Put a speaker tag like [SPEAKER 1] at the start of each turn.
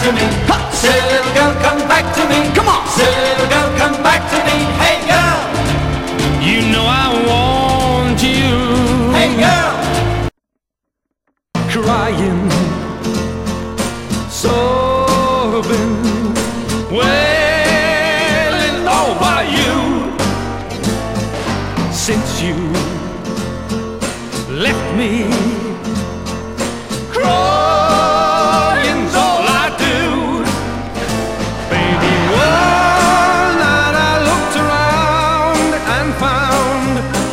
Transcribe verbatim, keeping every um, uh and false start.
[SPEAKER 1] to me. Ha! Silly little girl, come back to me. Come on, silly little girl, come back to me. Hey girl,
[SPEAKER 2] You know I want you.
[SPEAKER 1] hey girl.
[SPEAKER 2] Crying, sobbing, wailing over you. Since you left me,